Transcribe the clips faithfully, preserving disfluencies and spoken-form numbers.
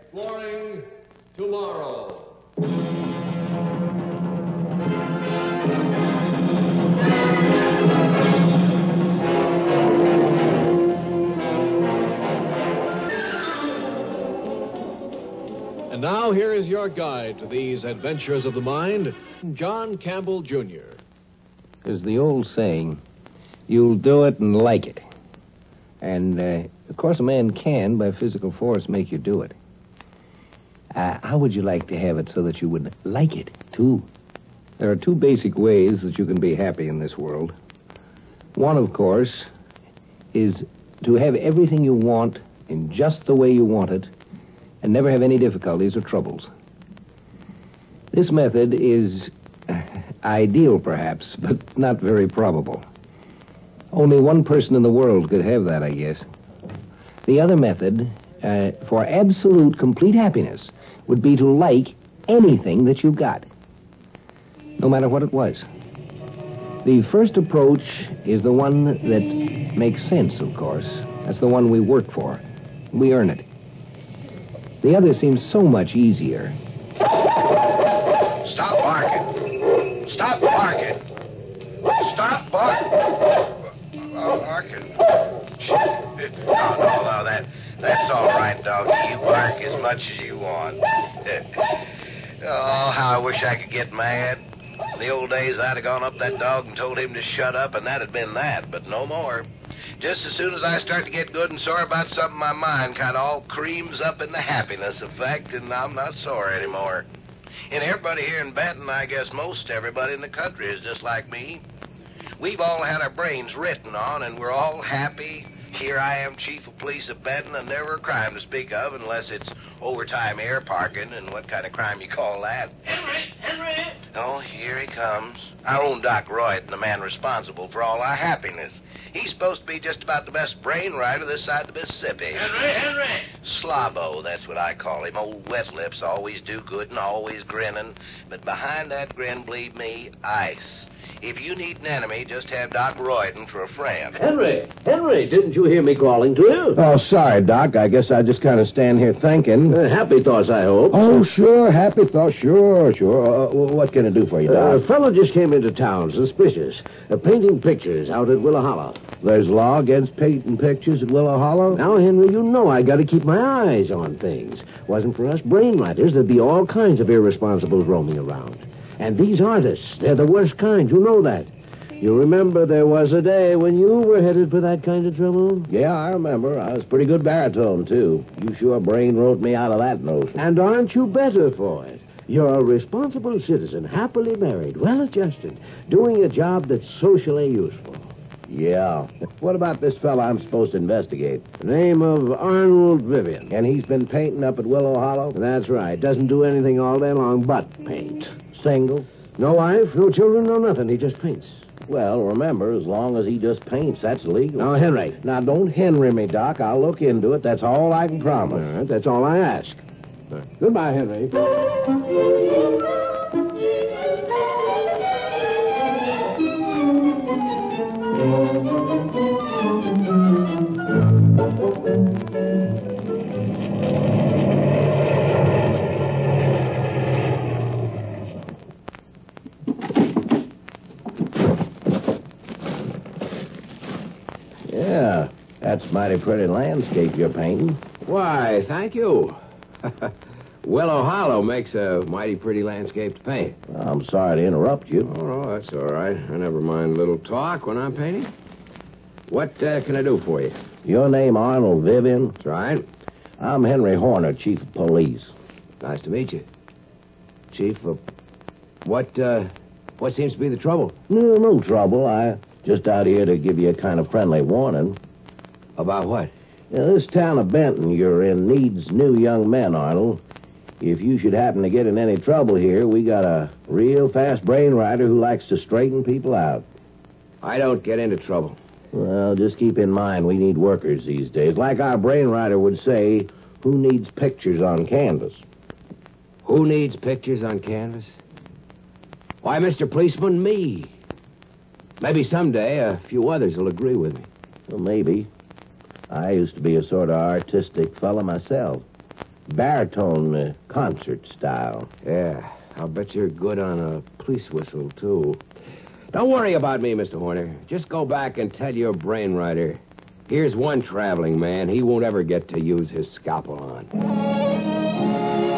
Exploring tomorrow. And now here is your guide to these adventures of the mind, John Campbell Junior There's the old saying, you'll do it and like it. And, uh, of course, a man can, by physical force, make you do it. Uh, how would you like to have it so that you would like it, too? There are two basic ways that you can be happy in this world. One, of course, is to have everything you want in just the way you want it and never have any difficulties or troubles. This method is ideal, perhaps, but not very probable. Only one person in the world could have that, I guess. The other method, uh, for absolute, complete happiness, would be to like anything that you got, no matter what it was. The first approach is the one that makes sense, of course. That's the one we work for. We earn it. The other seems so much easier. Stop barking. Stop barking. Stop barking. Oh, barking. Oh, no, no, that, that's all right, doggy. You bark as much as you want. Oh, how I wish I could get mad. In the old days, I'd have gone up that dog and told him to shut up, and that'd been that, but no more. Just as soon as I start to get good and sore about something, my mind kind of all creams up in the happiness effect, and I'm not sore anymore. And everybody here in Benton, I guess most everybody in the country is just like me. We've all had our brains written on, and we're all happy. Here I am, chief of police of Benton, and never a crime to speak of unless it's overtime air parking, and what kind of crime you call that? Henry! Henry! Oh, here he comes. Our own Doc Royd, the man responsible for all our happiness. He's supposed to be just about the best brain rider this side of the Mississippi. Henry! Henry! Slobbo, that's what I call him. Old wet lips, always do good and always grinning. But behind that grin, believe me, ice. If you need an enemy, just have Doc Royden for a friend. Henry! Henry, didn't you hear me calling to you? Oh, sorry, Doc. I guess I just kind of stand here thinking. Uh, happy thoughts, I hope. Oh, sure. Happy thoughts. Sure, sure. Uh, what can I do for you, Uh, Doc? a fellow just came into town, suspicious. Uh, painting pictures out at Willow Hollow. There's law against painting pictures at Willow Hollow? Now, Henry, you know I got to keep my eyes on things. Wasn't for us brain writers, there'd be all kinds of irresponsibles roaming around. And these artists, they're the worst kind. You know that. You remember there was a day when you were headed for that kind of trouble? Yeah, I remember. I was pretty good baritone, too. You sure brain wrote me out of that notion. And aren't you better for it? You're a responsible citizen, happily married, well-adjusted, doing a job that's socially useful. Yeah. What about this fella I'm supposed to investigate? The name of Arnold Vivian. And he's been painting up at Willow Hollow? That's right. Doesn't do anything all day long but paint. Single? No wife, no children, no nothing. He just paints. Well, remember, as long as he just paints, that's legal. Now, Henry. Now, don't Henry me, Doc. I'll look into it. That's all I can promise. All right, that's all I ask. Right. Goodbye, Henry. Yeah, that's mighty pretty landscape you're painting. Why, thank you. Willow Hollow makes a mighty pretty landscape to paint. I'm sorry to interrupt you. Oh, no, that's all right. I never mind a little talk when I'm painting. What uh, can I do for you? Your name Arnold Vivian? That's right. I'm Henry Horner, chief of police. Nice to meet you. Chief of... What, uh... What seems to be the trouble? No, no trouble. I just out here to give you a kind of friendly warning. About what? Now, this town of Benton you're in needs new young men, Arnold. If you should happen to get in any trouble here, we got a real fast brain rider who likes to straighten people out. I don't get into trouble. Well, just keep in mind we need workers these days. Like our brain rider would say, who needs pictures on canvas? Who needs pictures on canvas? Why, Mister Policeman, me. Maybe someday a few others will agree with me. Well, maybe. I used to be a sort of artistic fella myself. Baritone uh, concert style. Yeah, I'll bet you're good on a police whistle, too. Don't worry about me, Mister Horner. Just go back and tell your brainwriter. Here's one traveling man he won't ever get to use his scalpel on.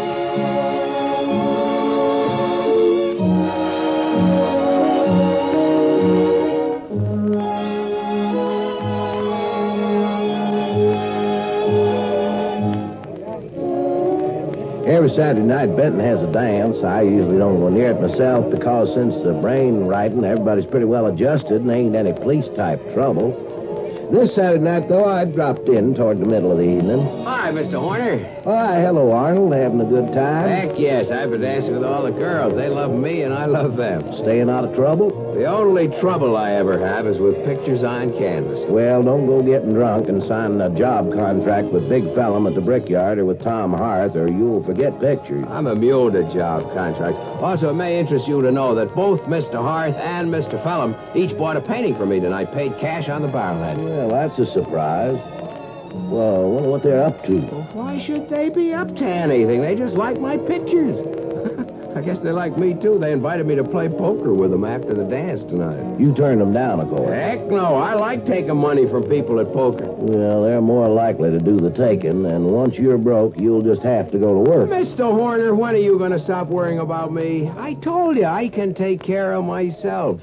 Every Saturday night, Benton has a dance. I usually don't go near it myself because since the brain writing, everybody's pretty well adjusted and ain't any police-type trouble. This Saturday night, though, I dropped in toward the middle of the evening. Hi, Mister Horner. Why, hello, Arnold. Having a good time? Heck yes, I've been dancing with all the girls. They love me and I love them. Staying out of trouble? The only trouble I ever have is with pictures on canvas. Well, don't go getting drunk and signing a job contract with Big Fellum at the Brickyard or with Tom Harth, or you'll forget pictures. I'm immune to job contracts. Also, it may interest you to know that both Mister Harth and Mister Fellum each bought a painting for me tonight, paid cash on the barrelhead. Well, that's a surprise. Well, I wonder what they're up to. Well, why should they be up to anything? They just like my pictures. I guess they like me, too. They invited me to play poker with them after the dance tonight. You turned them down, of course. Heck no. I like taking money from people at poker. Well, they're more likely to do the taking, and once you're broke, you'll just have to go to work. Mister Horner, when are you going to stop worrying about me? I told you I can take care of myself.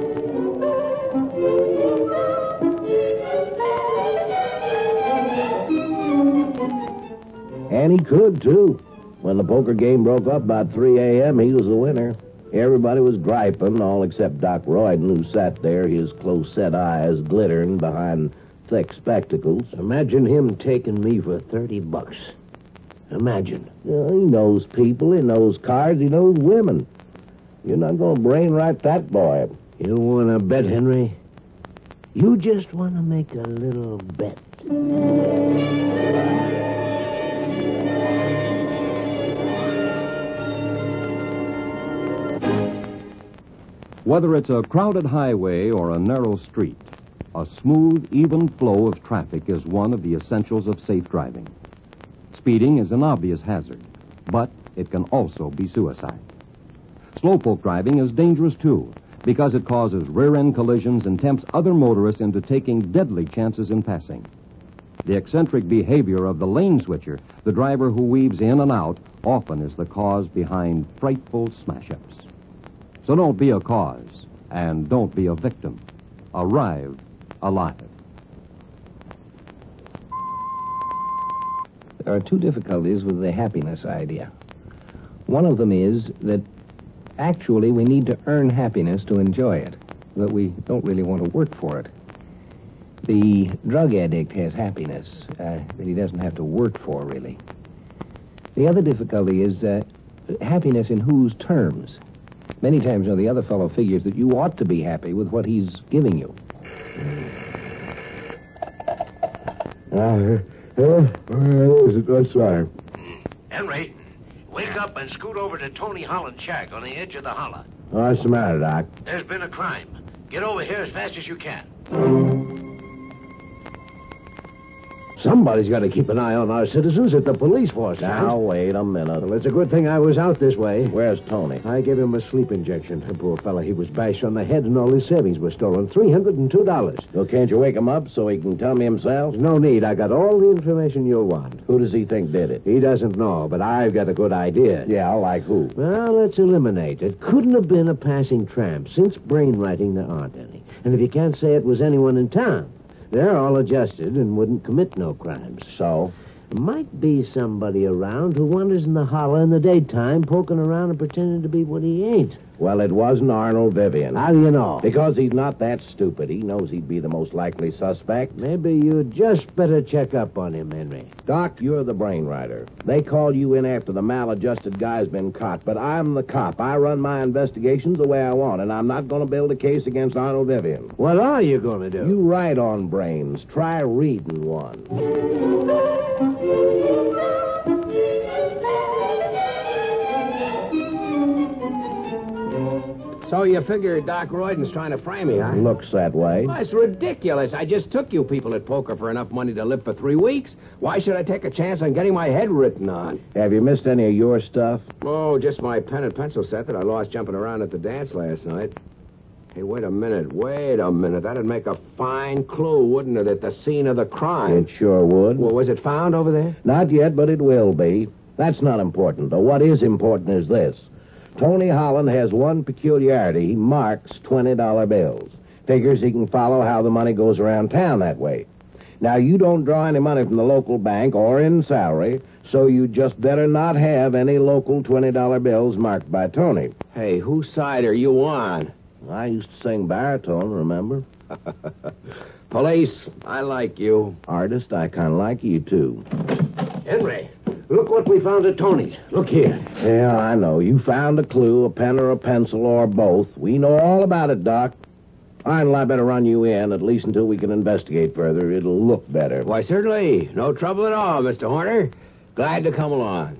And he could, too. When the poker game broke up about three a.m., he was the winner. Everybody was griping, all except Doc Royden, who sat there, his close-set eyes glittering behind thick spectacles. Imagine him taking me for thirty bucks. Imagine. Well, he knows people, he knows cards, he knows women. You're not going to brainwrite that boy. You want to bet, Henry? You just want to make a little bet. Whether it's a crowded highway or a narrow street, a smooth, even flow of traffic is one of the essentials of safe driving. Speeding is an obvious hazard, but it can also be suicide. Slowpoke driving is dangerous, too, because it causes rear-end collisions and tempts other motorists into taking deadly chances in passing. The eccentric behavior of the lane switcher, the driver who weaves in and out, often is the cause behind frightful smash-ups. So don't be a cause, and don't be a victim. Arrive alive. There are two difficulties with the happiness idea. One of them is that actually we need to earn happiness to enjoy it, but we don't really want to work for it. The drug addict has happiness uh, that he doesn't have to work for, really. The other difficulty is uh, happiness in whose terms? Many times, you know, the other fellow figures that you ought to be happy with what he's giving you. Uh, uh, that's right. Henry, wake up and scoot over to Tony Holland's shack on the edge of the holler. What's the matter, Doc? There's been a crime. Get over here as fast as you can. Somebody's got to keep an eye on our citizens at the police force. Now, wait a minute. Well, it's a good thing I was out this way. Where's Tony? I gave him a sleep injection. The poor fella, he was bashed on the head and all his savings were stolen. three hundred two dollars. Well, can't you wake him up so he can tell me himself? No need. I got all the information you'll want. Who does he think did it? He doesn't know, but I've got a good idea. Yeah, like who? Well, let's eliminate. It couldn't have been a passing tramp. Since brainwriting, there aren't any. And if you can't say it was anyone in town, they're all adjusted and wouldn't commit no crimes. So? Might be somebody around who wanders in the holler in the daytime, poking around and pretending to be what he ain't. Well, it wasn't Arnold Vivian. How do you know? Because he's not that stupid. He knows he'd be the most likely suspect. Maybe you just better check up on him, Henry. Doc, you're the brainwriter. They called you in after the maladjusted guy's been caught, but I'm the cop. I run my investigations the way I want, and I'm not going to build a case against Arnold Vivian. What are you going to do? You write on brains. Try reading one. So you figure Doc Royden's trying to frame me, huh? Looks that way. Well, it's ridiculous. I just took you people at poker for enough money to live for three weeks. Why should I take a chance on getting my head written on? Have you missed any of your stuff? Oh, just my pen and pencil set that I lost jumping around at the dance last night. Hey, wait a minute, wait a minute. That'd make a fine clue, wouldn't it, at the scene of the crime? It sure would. Well, was it found over there? Not yet, but it will be. That's not important, though. What is important is this. Tony Holland has one peculiarity. He marks twenty dollar bills. Figures he can follow how the money goes around town that way. Now, you don't draw any money from the local bank or in salary, so you just better not have any local twenty dollar bills marked by Tony. Hey, whose side are you on? I used to sing baritone, remember? Police, I like you. Artist, I kind of like you, too. Henry, look what we found at Tony's. Look here. Yeah, I know. You found a clue, a pen or a pencil, or both. We know all about it, Doc. Arnold, I better run you in, at least until we can investigate further. It'll look better. Why, certainly. No trouble at all, Mister Horner. Glad to come along.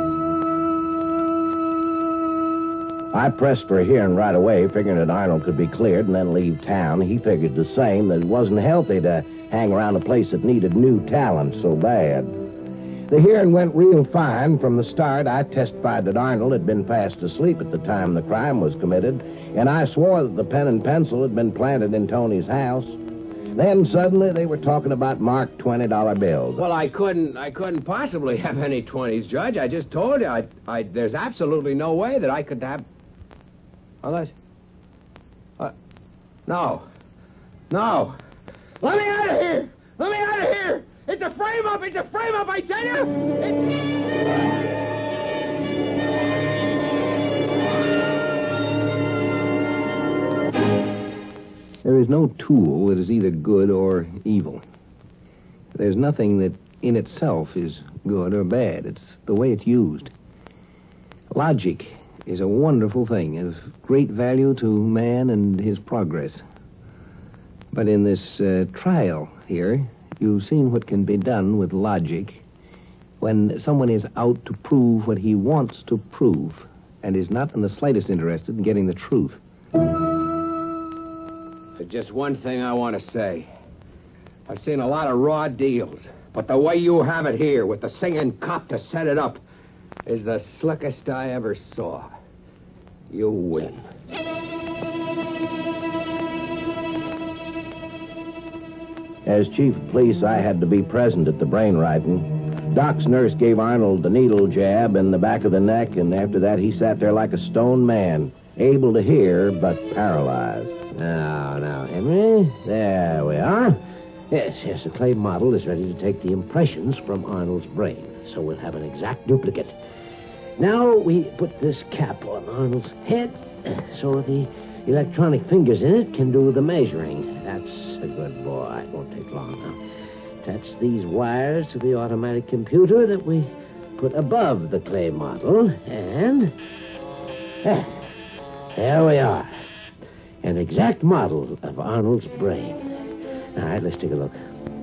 I pressed for a hearing right away, figuring that Arnold could be cleared and then leave town. He figured the same, that it wasn't healthy to hang around a place that needed new talent so bad. The hearing went real fine. From the start, I testified that Arnold had been fast asleep at the time the crime was committed, and I swore that the pen and pencil had been planted in Tony's house. Then suddenly they were talking about marked twenty dollar bills. Well, I couldn't I couldn't possibly have any twenties, Judge. I just told you I, I there's absolutely no way that I could have... Unless... Uh, no. No. Let me out of here! Let me out of here! It's a frame-up! It's a frame-up, I tell you! It's... There is no tool that is either good or evil. There's nothing that in itself is good or bad. It's the way it's used. Logic is a wonderful thing, of great value to man and his progress. But in this uh, trial here, you've seen what can be done with logic when someone is out to prove what he wants to prove and is not in the slightest interested in getting the truth. There's just one thing I want to say. I've seen a lot of raw deals, but the way you have it here with the singing cop to set it up is the slickest I ever saw. You win. As chief of police, I had to be present at the brain writing. Doc's nurse gave Arnold the needle jab in the back of the neck, and after that he sat there like a stone man, able to hear, but paralyzed. Now, now, Henry, there we are. Yes, yes, the clay model is ready to take the impressions from Arnold's brain, so we'll have an exact duplicate. Now we put this cap on Arnold's head so the electronic fingers in it can do the measuring. That's a good boy. It won't take long now. Attach these wires to the automatic computer that we put above the clay model, and... eh, there we are. An exact model of Arnold's brain. All right, let's take a look.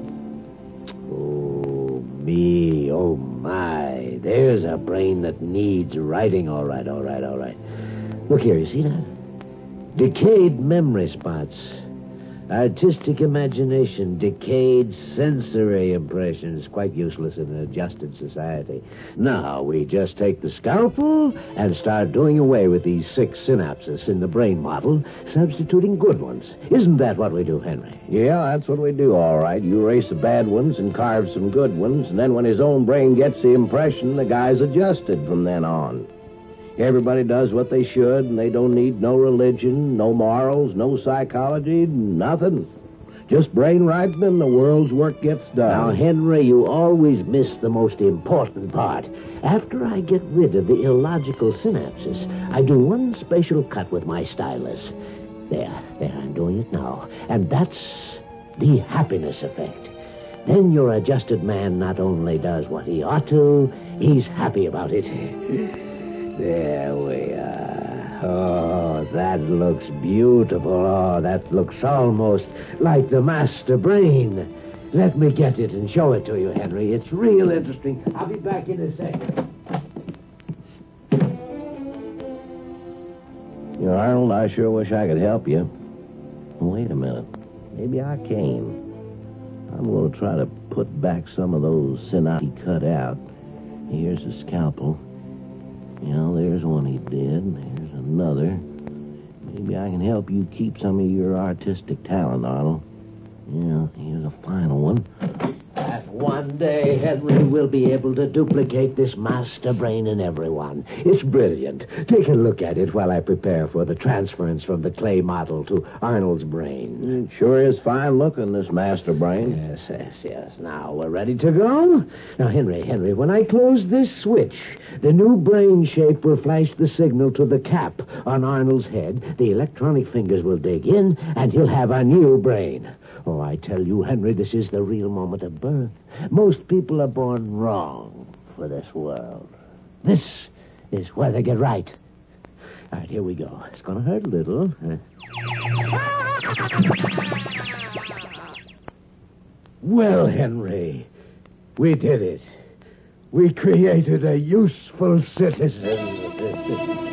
Oh, me, oh, my. There's a brain that needs writing. All right, all right, all right. Look here, you see that? Decayed memory spots. Artistic imagination, decayed sensory impressions. Quite useless in an adjusted society. Now, we just take the scalpel and start doing away with these six synapses in the brain model, substituting good ones. Isn't that what we do, Henry? Yeah, that's what we do, all right. You erase the bad ones and carve some good ones, and then when his own brain gets the impression, the guy's adjusted from then on. Everybody does what they should, and they don't need no religion, no morals, no psychology, nothing. Just brain writing, and the world's work gets done. Now, Henry, you always miss the most important part. After I get rid of the illogical synapses, I do one special cut with my stylus. There, there, I'm doing it now. And that's the happiness effect. Then your adjusted man not only does what he ought to, he's happy about it. There we are. Oh, that looks beautiful. Oh, that looks almost like the master brain. Let me get it and show it to you, Henry. It's real interesting. I'll be back in a second. You know, Arnold, I sure wish I could help you. Wait a minute. Maybe I can. I'm going to try to put back some of those synapses he cut out. Here's a scalpel. You know, there's one he did. There's another. Maybe I can help you keep some of your artistic talent, Arnold. Yeah, here's a final one. That one day Henry will be able to duplicate this master brain in everyone. It's brilliant. Take a look at it while I prepare for the transference from the clay model to Arnold's brain. It sure is fine looking, this master brain. Yes, yes, yes. Now we're ready to go. Now, Henry, Henry, when I close this switch, the new brain shape will flash the signal to the cap on Arnold's head. The electronic fingers will dig in, and he'll have a new brain. Oh, I tell you, Henry, this is the real moment of birth. Most people are born wrong for this world. This is where they get right. All right, here we go. It's going to hurt a little. Huh? Well, Henry, we did it. We created a useful citizen.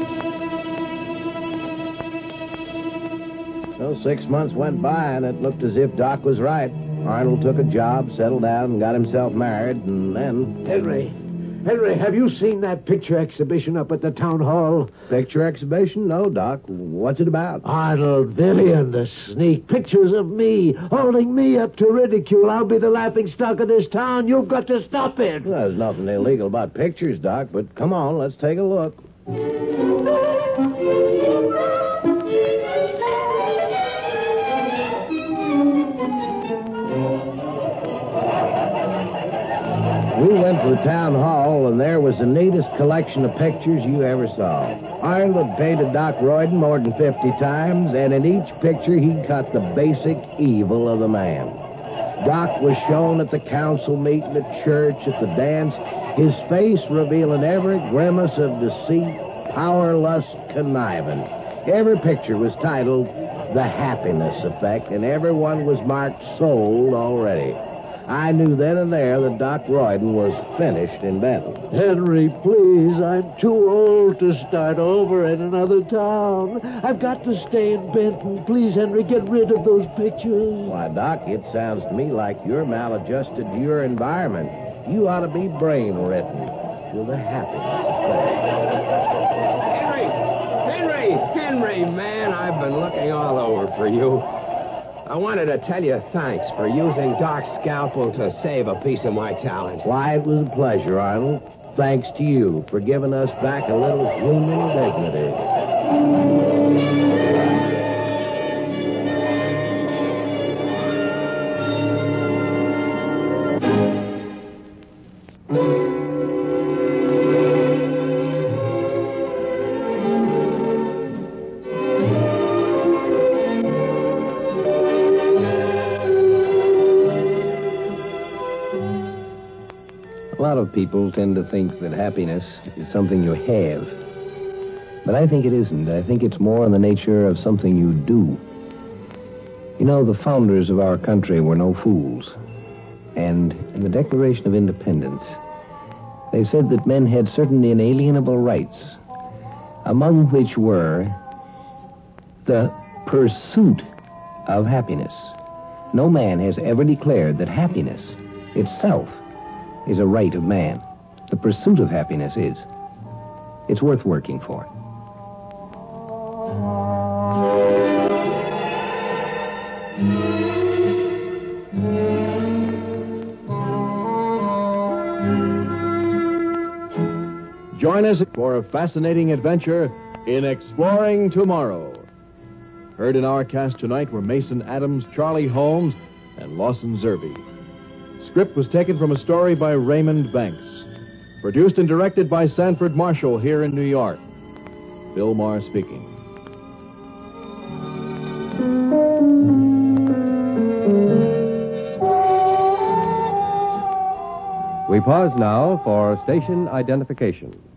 Well, six months went by, and it looked as if Doc was right. Arnold took a job, settled down, and got himself married, and then... Henry, Henry, have you seen that picture exhibition up at the town hall? Picture exhibition? No, Doc. What's it about? Arnold Villian, the sneak. Pictures of me, holding me up to ridicule. I'll be the laughing stock of this town. You've got to stop it. Well, there's nothing illegal about pictures, Doc, but come on, let's take a look. We went to the town hall, and there was the neatest collection of pictures you ever saw. Arnold had painted Doc Royden more than fifty times, and in each picture he cut the basic evil of the man. Doc was shown at the council meeting, at church, at the dance, his face revealing every grimace of deceit, power, lust, conniving. Every picture was titled The Happiness Effect, and everyone was marked sold already. I knew then and there that Doc Royden was finished in Benton. Henry, please, I'm too old to start over in another town. I've got to stay in Benton. Please, Henry, get rid of those pictures. Why, Doc, it sounds to me like you're maladjusted to your environment. You ought to be brain-written to the happiness effect. Henry! Henry! Henry, man, I've been looking all over for you. I wanted to tell you thanks for using Doc's scalpel to save a piece of my talent. Why, it was a pleasure, Arnold. Thanks to you for giving us back a little human dignity. A lot of people tend to think that happiness is something you have. But I think it isn't. I think it's more in the nature of something you do. You know, the founders of our country were no fools. And in the Declaration of Independence, they said that men had certain inalienable rights, among which were the pursuit of happiness. No man has ever declared that happiness itself is a right of man. The pursuit of happiness is. It's worth working for. Join us for a fascinating adventure in Exploring Tomorrow. Heard in our cast tonight were Mason Adams, Charlie Holmes, and Lawson Zerbe. Script was taken from a story by Raymond Banks. Produced and directed by Sanford Marshall here in New York. Bill Maher speaking. We pause now for station identification.